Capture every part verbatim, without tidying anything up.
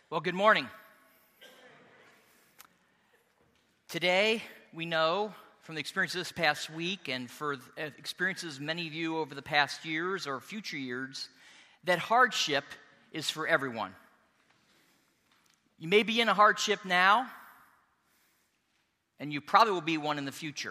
Well, good morning. Today, we know from the experience of this past week and for experiences many of you over the past years or future years, that hardship is for everyone. You may be in a hardship now, and you probably will be one in the future.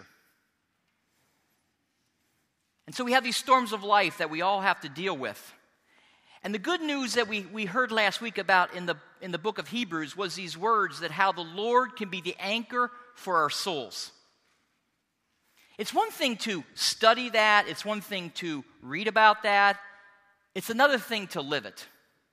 And so we have these storms of life that we all have to deal with. And the good news that we, we heard last week about in the, in the book of Hebrews was these words that how the Lord can be the anchor for our souls. It's one thing to study that. It's one thing to read about that. It's another thing to live it.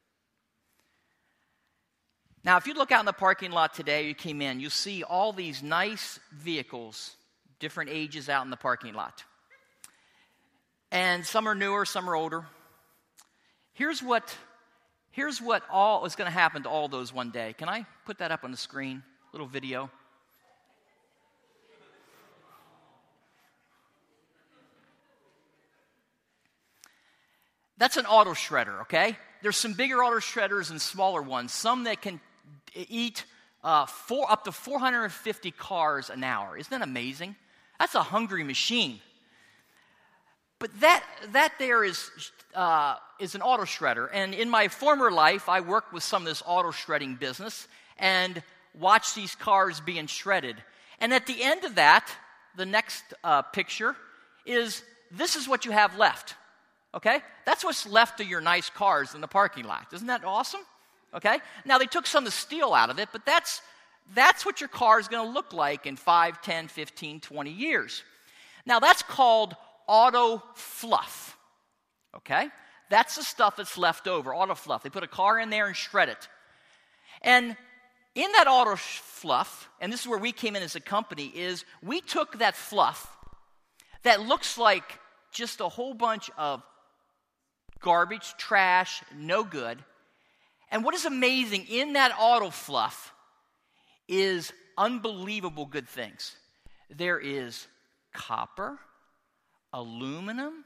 Now, if you look out in the parking lot today, you came in, you'll see all these nice vehicles, different ages out in the parking lot. And some are newer, some are older. Here's what, here's what all is going to happen to all those one day. Can I put that up on the screen? Little video. That's an auto shredder, okay? There's some bigger auto shredders and smaller ones. Some that can eat uh, four, up to four hundred fifty cars an hour. Isn't that amazing? That's a hungry machine. But that that there is uh, is an auto shredder. And in my former life, I worked with some of this auto shredding business and watched these cars being shredded. And at the end of that, the next uh, picture is this is what you have left. Okay? That's what's left of your nice cars in the parking lot. Isn't that awesome? Okay? Now, they took some of the steel out of it, but that's that's what your car is going to look like in five, ten, fifteen, twenty years. Now, that's called auto fluff, okay? That's the stuff that's left over, auto fluff. They put a car in there and shred it. And in that auto fluff, and this is where we came in as a company, is we took that fluff that looks like just a whole bunch of garbage, trash, no good. And what is amazing in that auto fluff is unbelievable good things. There is copper, aluminum,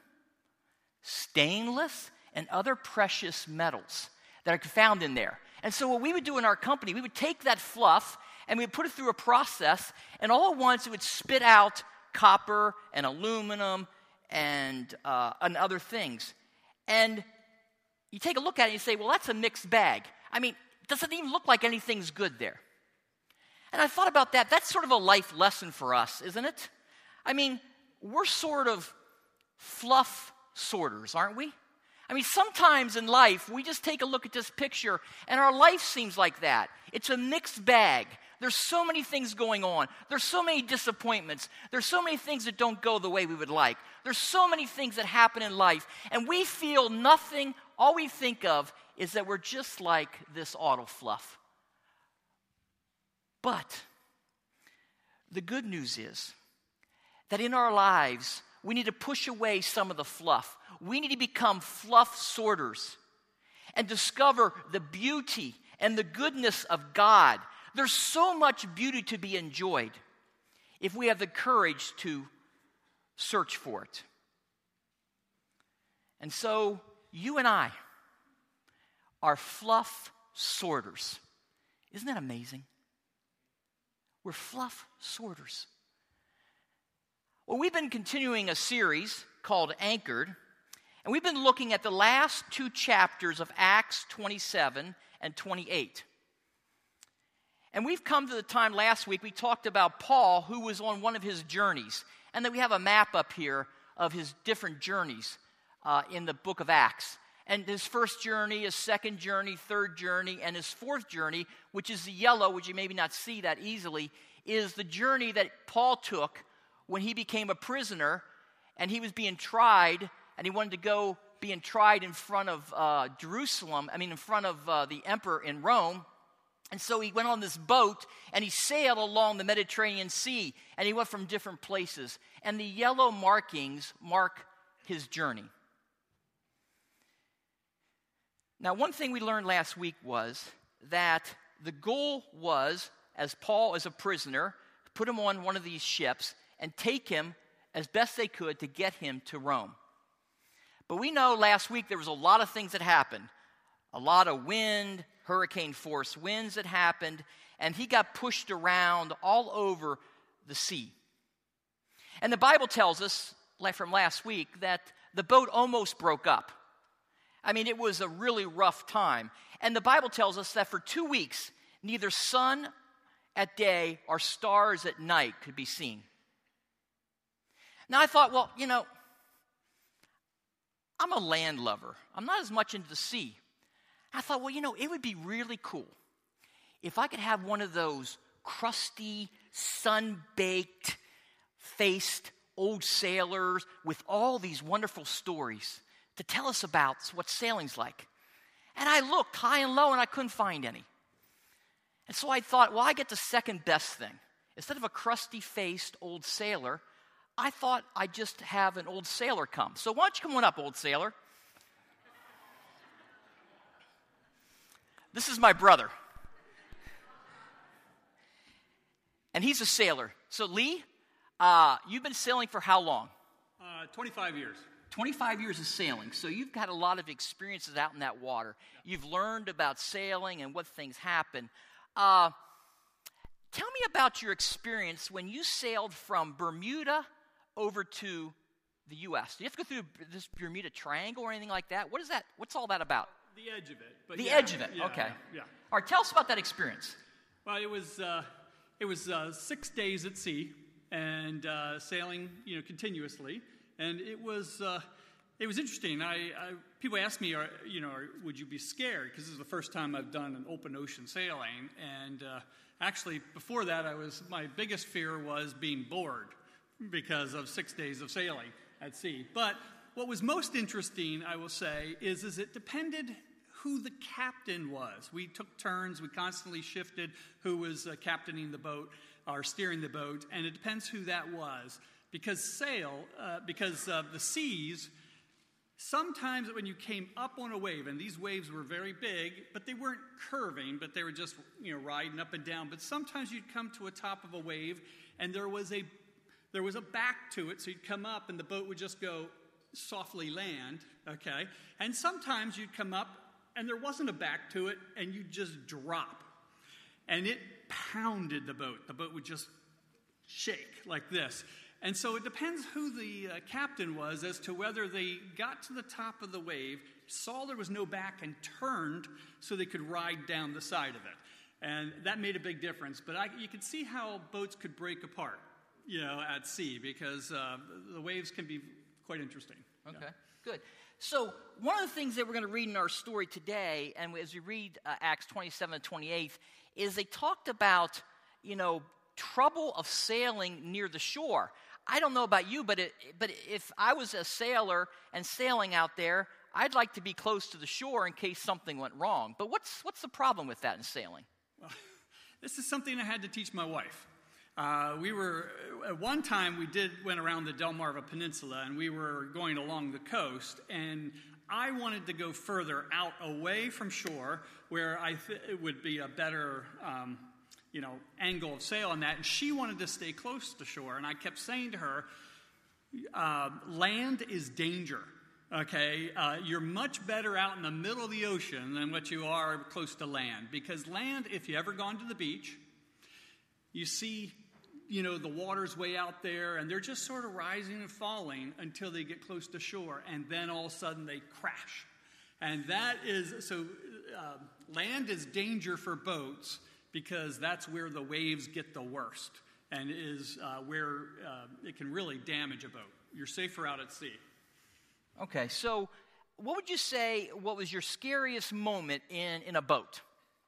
stainless, and other precious metals that are found in there. And so what we would do in our company, we would take that fluff and we would put it through a process, and all at once it would spit out copper and aluminum and, uh, and other things. And you take a look at it and you say, well, that's a mixed bag. I mean, it doesn't even look like anything's good there. And I thought about that. That's sort of a life lesson for us, isn't it? I mean, we're sort of fluff sorters, aren't we? I mean, sometimes in life, we just take a look at this picture, and our life seems like that. It's a mixed bag. There's so many things going on. There's so many disappointments. There's so many things that don't go the way we would like. There's so many things that happen in life, and we feel nothing. All we think of is that we're just like this auto fluff. But the good news is that in our lives, we need to push away some of the fluff. We need to become fluff sorters and discover the beauty and the goodness of God. There's so much beauty to be enjoyed if we have the courage to search for it. And so, you and I are fluff sorters. Isn't that amazing? We're fluff sorters. Well, we've been continuing a series called Anchored, and we've been looking at the last two chapters of Acts twenty-seven and twenty-eight. And we've come to the time last week we talked about Paul, who was on one of his journeys, and then we have a map up here of his different journeys uh, in the book of Acts. And his first journey, his second journey, third journey, and his fourth journey, which is the yellow, which you maybe not see that easily, is the journey that Paul took when he became a prisoner and he was being tried, and he wanted to go being tried in front of uh, Jerusalem, I mean in front of uh, the emperor in Rome. And so he went on this boat and he sailed along the Mediterranean Sea, and he went from different places. And the yellow markings mark his journey. Now, one thing we learned last week was that the goal was, as Paul is a prisoner, put him on one of these ships and take him as best they could to get him to Rome. But we know last week there was a lot of things that happened. A lot of wind, hurricane force winds that happened, and he got pushed around all over the sea. And the Bible tells us, like from last week, that the boat almost broke up. I mean, it was a really rough time. And the Bible tells us that for two weeks, neither sun at day or stars at night could be seen. Now, I thought, well, you know, I'm a land lover. I'm not as much into the sea. I thought, well, you know, it would be really cool if I could have one of those crusty, sun-baked, faced old sailors with all these wonderful stories to tell us about what sailing's like. And I looked high and low, and I couldn't find any. And so I thought, well, I get the second best thing. Instead of a crusty-faced old sailor, I thought I'd just have an old sailor come. So why don't you come on up, old sailor? This is my brother. And he's a sailor. So Lee, uh, you've been sailing for how long? Uh, twenty-five years. twenty-five years of sailing. So you've got a lot of experiences out in that water. You've learned about sailing and what things happen. Uh, tell me about your experience when you sailed from Bermuda over to the U S. Do you have to go through this Bermuda Triangle or anything like that? What is that? What's all that about? The edge of it. But the yeah, edge of it. Yeah, okay. Yeah, yeah. All right. Tell us about that experience. Well, it was uh, it was uh, six days at sea and uh, sailing, you know, continuously, and it was uh, it was interesting. I, I people ask me, are, you know, are, would you be scared? Because this is the first time I've done an open ocean sailing, and uh, actually before that, I was my biggest fear was being bored because of six days of sailing at sea. But what was most interesting, I will say, is, is it depended who the captain was. We took turns. We constantly shifted who was uh, captaining the boat or steering the boat, and it depends who that was. Because sail, uh, because uh, the seas, sometimes when you came up on a wave, and these waves were very big, but they weren't curving, but they were just, you know, riding up and down. But sometimes you'd come to a top of a wave, and there was a There was a back to it, so you'd come up and the boat would just go softly land, okay? And sometimes you'd come up and there wasn't a back to it and you'd just drop. And it pounded the boat. The boat would just shake like this. And so it depends who the uh, captain was as to whether they got to the top of the wave, saw there was no back, and turned so they could ride down the side of it. And that made a big difference. But I, you could see how boats could break apart, you know, at sea, because uh, the waves can be quite interesting. Okay, yeah. Good. So one of the things that we're going to read in our story today, and as we read uh, Acts twenty-seven and twenty-eight, is they talked about, you know, trouble of sailing near the shore. I don't know about you, but it, but if I was a sailor and sailing out there, I'd like to be close to the shore in case something went wrong. But what's what's the problem with that in sailing? Well, this is something I had to teach my wife. Uh, we were, at one time, we did went around the Delmarva Peninsula, and we were going along the coast, and I wanted to go further out away from shore, where I th- it would be a better, um, you know, angle of sail on that, and she wanted to stay close to shore, and I kept saying to her, uh, land is danger, okay? Uh, you're much better out in the middle of the ocean than what you are close to land, because land, if you ever gone to the beach, you see, you know, the water's way out there, and they're just sort of rising and falling until they get close to shore, and then all of a sudden they crash. And that is, so uh, land is danger for boats because that's where the waves get the worst and is uh, where uh, it can really damage a boat. You're safer out at sea. Okay, so what would you say, what was your scariest moment in, in a boat?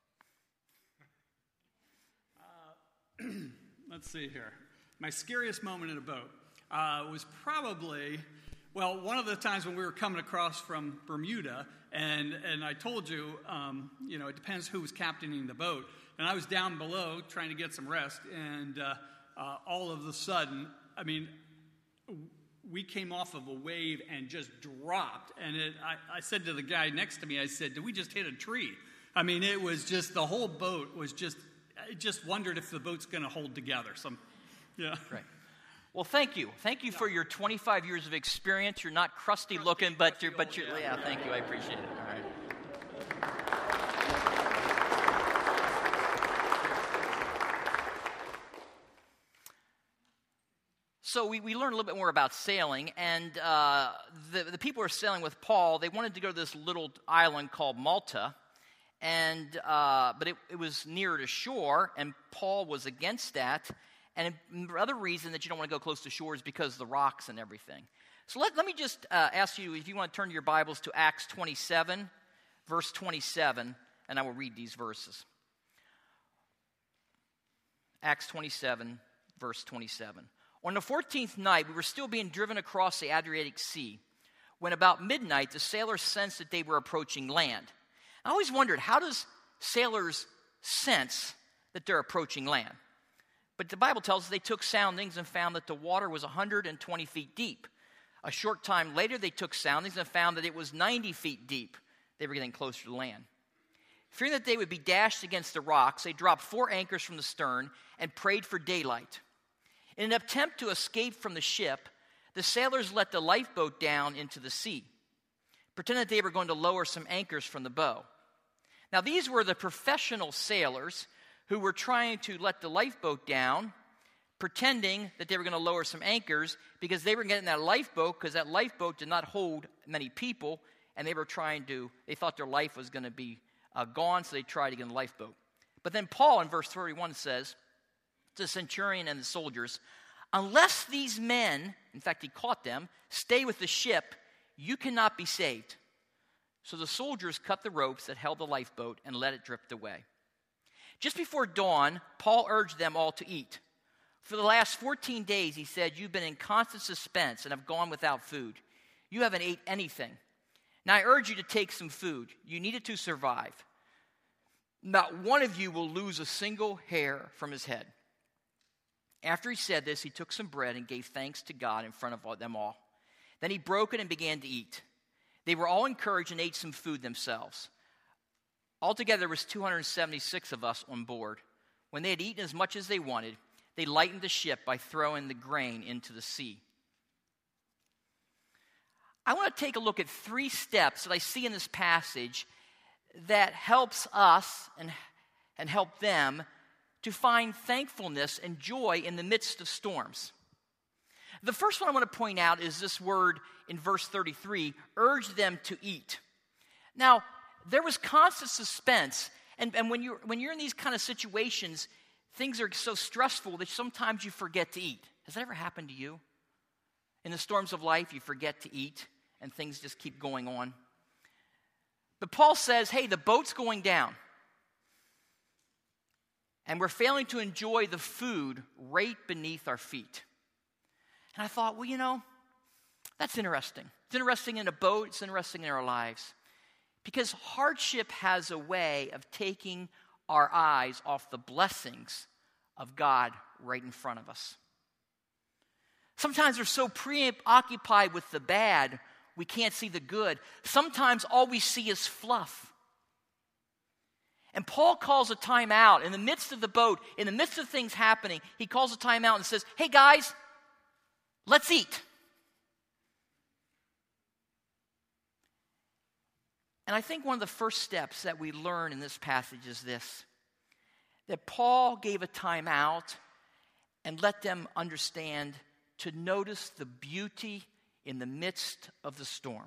Uh, let's see here. My scariest moment in a boat uh, was probably, well, one of the times when we were coming across from Bermuda, and, and I told you, um, you know, it depends who was captaining the boat. And I was down below trying to get some rest, and uh, uh, all of a sudden, I mean, we came off of a wave and just dropped. And it, I, I said to the guy next to me, I said, did we just hit a tree? I mean, it was just, the whole boat was just, I just wondered if the boat's going to hold together. Some, yeah. Right. Well, thank you. Thank you for your twenty-five years of experience. You're not crusty, crusty looking, but crusty you're, but you're, yeah, yeah, thank you. I appreciate it. All right. So we, we learned a little bit more about sailing, and uh, the, the people who were sailing with Paul, they wanted to go to this little island called Malta, and uh, but it, it was nearer to shore, and Paul was against that. And the other reason that you don't want to go close to shore is because of the rocks and everything. So let, let me just uh, ask you, if you want to turn your Bibles to Acts twenty-seven, verse twenty-seven, and I will read these verses. Acts twenty-seven, verse twenty-seven. On the fourteenth night, we were still being driven across the Adriatic Sea, when about midnight, the sailors sensed that they were approaching land. I always wondered, how does sailors sense that they're approaching land? But the Bible tells us they took soundings and found that the water was one hundred twenty feet deep. A short time later, they took soundings and found that it was ninety feet deep. They were getting closer to land. Fearing that they would be dashed against the rocks, they dropped four anchors from the stern and prayed for daylight. In an attempt to escape from the ship, the sailors let the lifeboat down into the sea, pretending that they were going to lower some anchors from the bow. Now, these were the professional sailors who were trying to let the lifeboat down, pretending that they were going to lower some anchors because they were getting that lifeboat because that lifeboat did not hold many people, and they were trying to, they thought their life was going to be uh, gone, so they tried to get in the lifeboat. But then Paul in verse thirty-one says, the centurion and the soldiers, unless these men, in fact he caught them, stay with the ship, you cannot be saved. So the soldiers cut the ropes that held the lifeboat and let it drift away. Just before dawn, Paul urged them all to eat. For the last fourteen days, he said, you've been in constant suspense and have gone without food. You haven't ate anything. Now I urge you to take some food. You need it to survive. Not one of you will lose a single hair from his head. After he said this, he took some bread and gave thanks to God in front of them all. Then he broke it and began to eat. They were all encouraged and ate some food themselves. Altogether, there was two hundred seventy-six of us on board. When they had eaten as much as they wanted, they lightened the ship by throwing the grain into the sea. I want to take a look at three steps that I see in this passage that helps us and, and help them to find thankfulness and joy in the midst of storms. The first one I want to point out is this word in verse thirty-three, urge them to eat. Now, there was constant suspense, and, and when, you're, when you're in these kind of situations, things are so stressful that sometimes you forget to eat. Has that ever happened to you? In the storms of life, you forget to eat, and things just keep going on. But Paul says, hey, the boat's going down. And we're failing to enjoy the food right beneath our feet. And I thought, well, you know, that's interesting. It's interesting in a boat. It's interesting in our lives. Because hardship has a way of taking our eyes off the blessings of God right in front of us. Sometimes we're so preoccupied with the bad, we can't see the good. Sometimes all we see is fluff. And Paul calls a time out in the midst of the boat, in the midst of things happening. He calls a time out and says, hey guys, let's eat. And I think one of the first steps that we learn in this passage is this, that Paul gave a time out and let them understand to notice the beauty in the midst of the storm.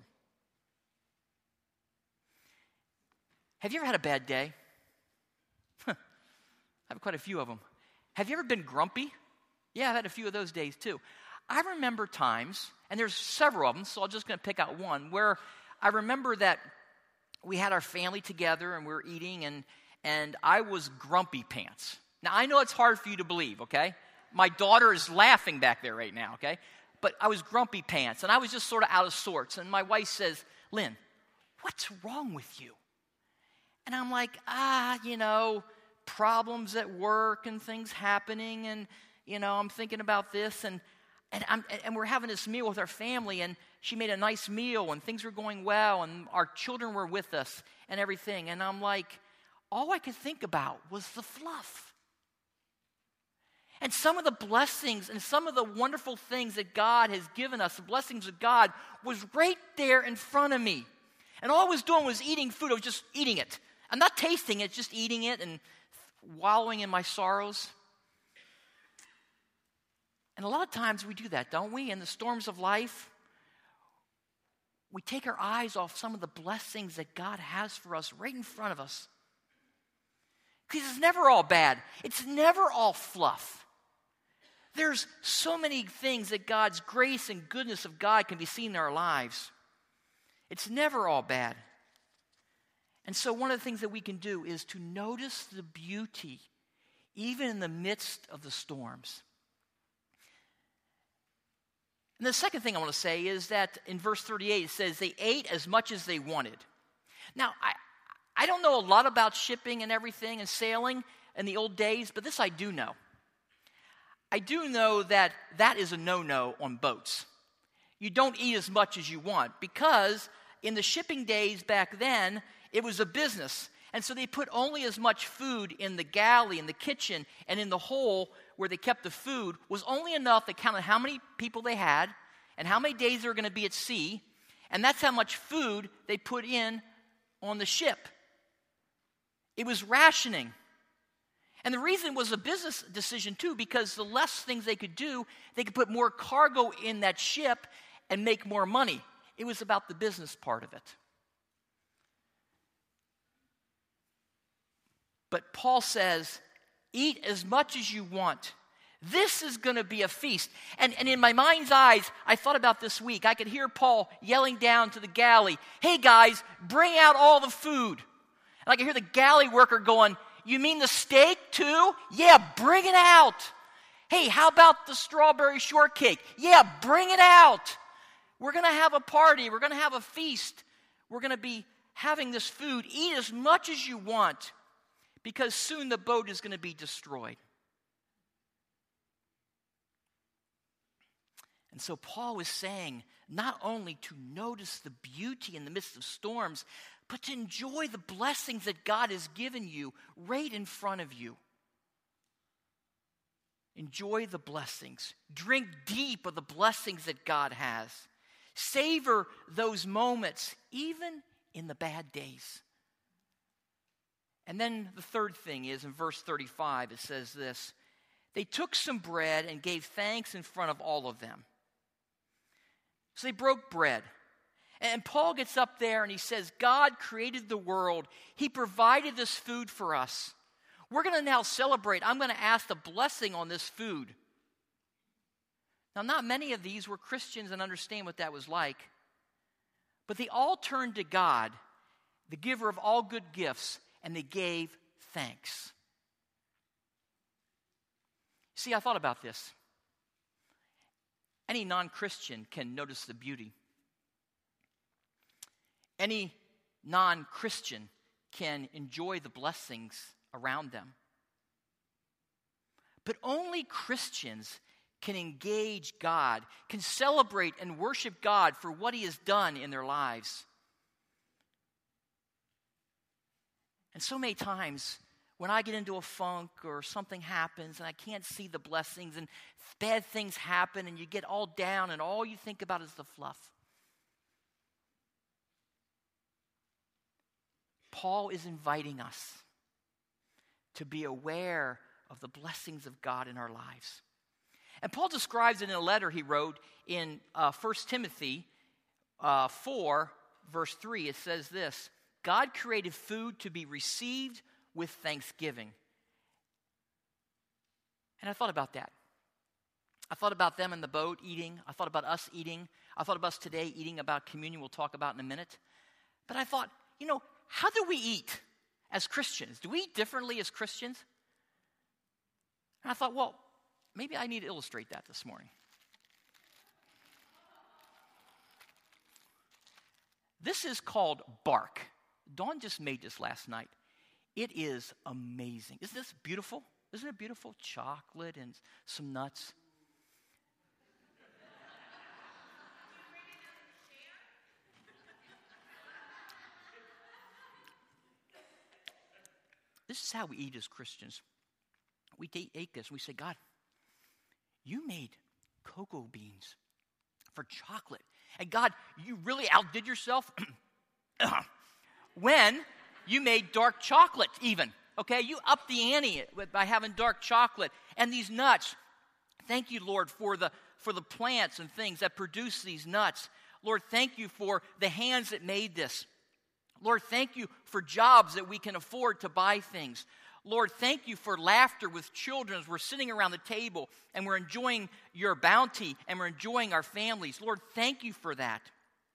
Have you ever had a bad day? I have quite a few of them. Have you ever been grumpy? Yeah, I've had a few of those days too. I remember times, and there's several of them, so I'm just going to pick out one, where I remember that we had our family together and we were eating, and, and I was grumpy pants. Now, I know it's hard for you to believe, okay? My daughter is laughing back there right now, okay? But I was grumpy pants, and I was just sort of out of sorts. And my wife says, Lynn, what's wrong with you? And I'm like, ah, you know, problems at work and things happening, and, you know, I'm thinking about this, and and I'm and we're having this meal with our family, and she made a nice meal, and things were going well, and our children were with us and everything. And I'm like, all I could think about was the fluff. And some of the blessings and some of the wonderful things that God has given us, the blessings of God, was right there in front of me. And all I was doing was eating food. I was just eating it. I'm not tasting it, just eating it and wallowing in my sorrows. And And a lot of times we do that, don't we? In the storms of life, we take our eyes off some of the blessings that God has for us right in front of us. Because it's never all bad. It's never all fluff. There's so many things that God's grace and goodness of God can be seen in our lives. It's never all bad. And so one of the things that we can do is to notice the beauty even in the midst of the storms. And the second thing I want to say is that in verse thirty-eight, it says they ate as much as they wanted. Now, I, I don't know a lot about shipping and everything and sailing in the old days, but this I do know. I do know that that is a no-no on boats. You don't eat as much as you want because in the shipping days back then, it was a business. And so they put only as much food in the galley, in the kitchen, and in the hole where they kept the food was only enough that counted how many people they had and how many days they were going to be at sea. And that's how much food they put in on the ship. It was rationing. And the reason was a business decision too, because the less things they could do, they could put more cargo in that ship and make more money. It was about the business part of it. But Paul says, eat as much as you want. This is going to be a feast. And, and in my mind's eyes, I thought about this week. I could hear Paul yelling down to the galley, hey guys, bring out all the food. And I could hear the galley worker going, you mean the steak too? Yeah, bring it out. Hey, how about the strawberry shortcake? Yeah, bring it out. We're going to have a party. We're going to have a feast. We're going to be having this food. Eat as much as you want, because soon the boat is going to be destroyed. And so Paul is saying not only to notice the beauty in the midst of storms, but to enjoy the blessings that God has given you right in front of you. Enjoy the blessings. Drink deep of the blessings that God has. Savor those moments, even in the bad days. And then the third thing is in verse thirty-five, it says this. They took some bread and gave thanks in front of all of them. So they broke bread. And Paul gets up there and he says, God created the world. He provided this food for us. We're going to now celebrate. I'm going to ask the blessing on this food. Now, not many of these were Christians and understand what that was like. But they all turned to God, the giver of all good gifts, and they gave thanks. See, I thought about this. Any non-Christian can notice the beauty. Any non-Christian can enjoy the blessings around them. But only Christians can engage God, can celebrate and worship God for what He has done in their lives. And so many times, when I get into a funk or something happens and I can't see the blessings and bad things happen and you get all down and all you think about is the fluff. Paul is inviting us to be aware of the blessings of God in our lives. And Paul describes it in a letter he wrote in uh, First Timothy uh, four, verse three. It says this, God created food to be received with thanksgiving. And I thought about that. I thought about them in the boat eating. I thought about us eating. I thought about us today eating, about communion we'll talk about in a minute. But I thought, you know, how do we eat as Christians? Do we eat differently as Christians? And I thought, well, maybe I need to illustrate that this morning. This is called bark. Dawn just made this last night. It is amazing. Isn't this beautiful? Isn't it beautiful? Chocolate and some nuts. This is how we eat as Christians. We take this and we say, God, you made cocoa beans for chocolate. And God, you really outdid yourself when you made dark chocolate even. Okay, you upped the ante by having dark chocolate and these nuts. Thank you, Lord, for the, for the plants and things that produce these nuts. Lord, thank you for the hands that made this. Lord, thank you for jobs that we can afford to buy things. Lord, thank you for laughter with children as we're sitting around the table and we're enjoying your bounty and we're enjoying our families. Lord, thank you for that.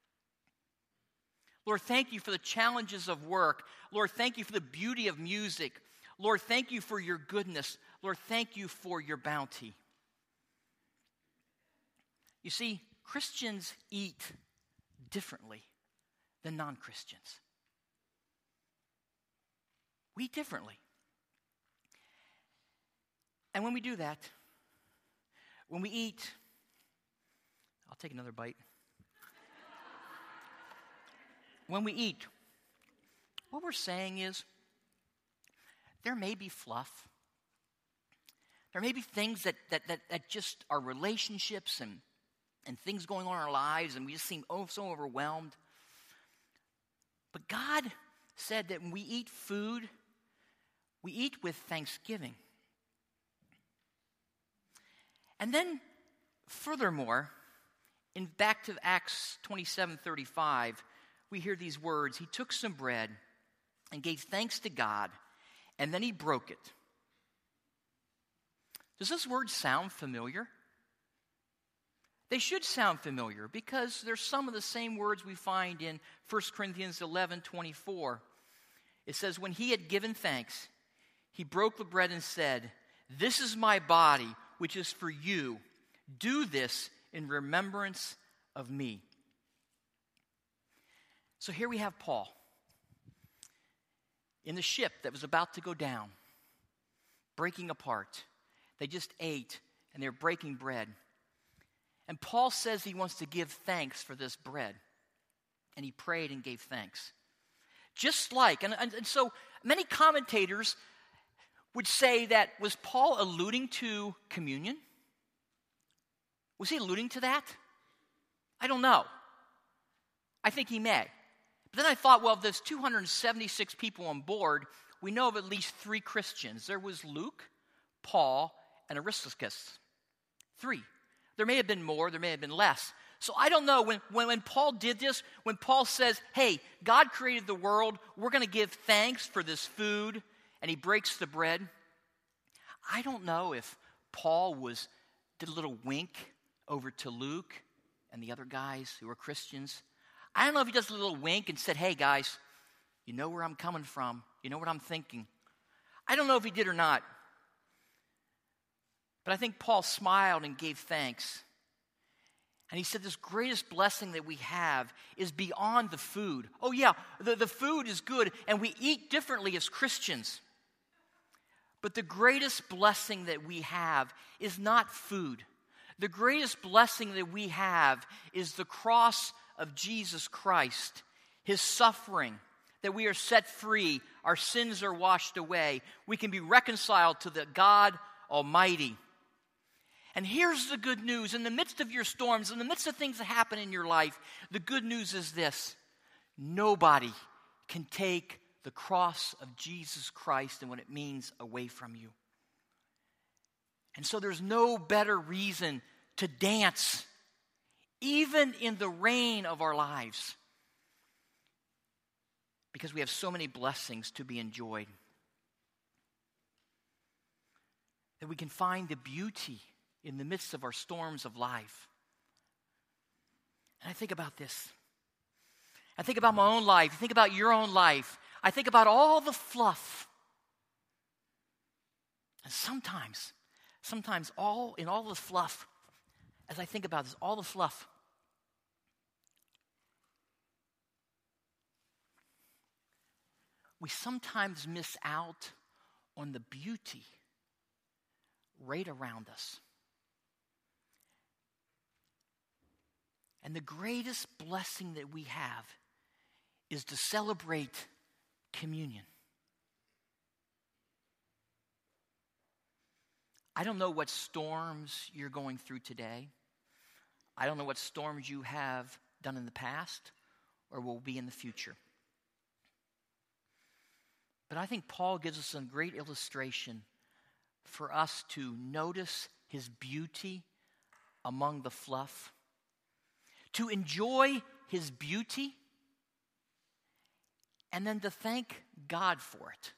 Lord, thank you for the challenges of work. Lord, thank you for the beauty of music. Lord, thank you for your goodness. Lord, thank you for your bounty. You see, Christians eat differently than non-Christians. We eat differently. And when we do that, when we eat, I'll take another bite. When we eat, what we're saying is there may be fluff. There may be things that, that, that, that just are relationships and, and things going on in our lives, and we just seem oh, so overwhelmed. But God said that when we eat food, we eat with thanksgiving. And then, furthermore, in back to Acts twenty-seven thirty-five, we hear these words. He took some bread and gave thanks to God, and then he broke it. Does this word sound familiar? They should sound familiar because there's some of the same words we find in First Corinthians eleven twenty-four. It says, when he had given thanks, he broke the bread and said, "This is my body, which is for you. Do this in remembrance of me." So here we have Paul in the ship that was about to go down, breaking apart. They just ate and they're breaking bread. And Paul says he wants to give thanks for this bread. And he prayed and gave thanks. Just like, and, and, and so many commentators would say that, was Paul alluding to communion? Was he alluding to that? I don't know. I think he may. But then I thought, well, if there's two hundred seventy-six people on board, we know of at least three Christians. There was Luke, Paul, and Aristarchus. Three. There may have been more, there may have been less. So I don't know, when, when, when Paul did this, when Paul says, hey, God created the world, we're going to give thanks for this food, and he breaks the bread. I don't know if Paul was did a little wink over to Luke and the other guys who were Christians. I don't know if he does a little wink and said, hey guys, you know where I'm coming from. You know what I'm thinking. I don't know if he did or not. But I think Paul smiled and gave thanks. And he said this greatest blessing that we have is beyond the food. Oh yeah, the, the food is good and we eat differently as Christians. But the greatest blessing that we have is not food. The greatest blessing that we have is the cross of Jesus Christ, his suffering, that we are set free, our sins are washed away, we can be reconciled to the God Almighty. And here's the good news. In the midst of your storms, in the midst of things that happen in your life, the good news is this: nobody can take the cross of Jesus Christ and what it means away from you. And so there's no better reason to dance, even in the rain of our lives, because we have so many blessings to be enjoyed. That we can find the beauty in the midst of our storms of life. And I think about this. I think about my own life. I think about your own life. I think about all the fluff. And sometimes, sometimes all in all the fluff, as I think about this, all the fluff, we sometimes miss out on the beauty right around us. And the greatest blessing that we have is to celebrate communion. I don't know what storms you're going through today. I don't know what storms you have done in the past or will be in the future. But I think Paul gives us a great illustration for us to notice his beauty among the fluff, to enjoy his beauty, and then to thank God for it.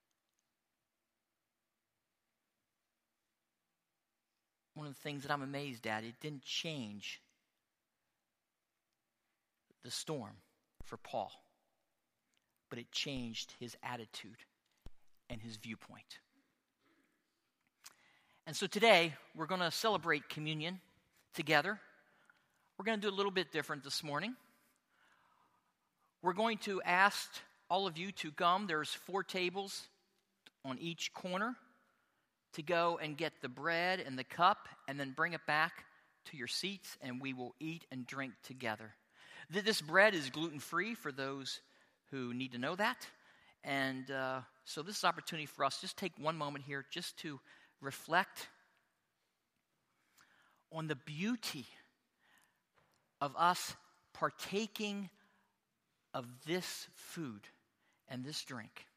One of the things that I'm amazed at, it didn't change the storm for Paul, but it changed his attitude and his viewpoint. And so today, we're going to celebrate communion together. We're going to do a little bit different this morning. We're going to ask all of you to come. There's four tables on each corner to go and get the bread and the cup and then bring it back to your seats, and we will eat and drink together. This bread is gluten-free for those who need to know that. And uh, so this is an opportunity for us. Just take one moment here just to reflect on the beauty of us partaking of this food and this drink.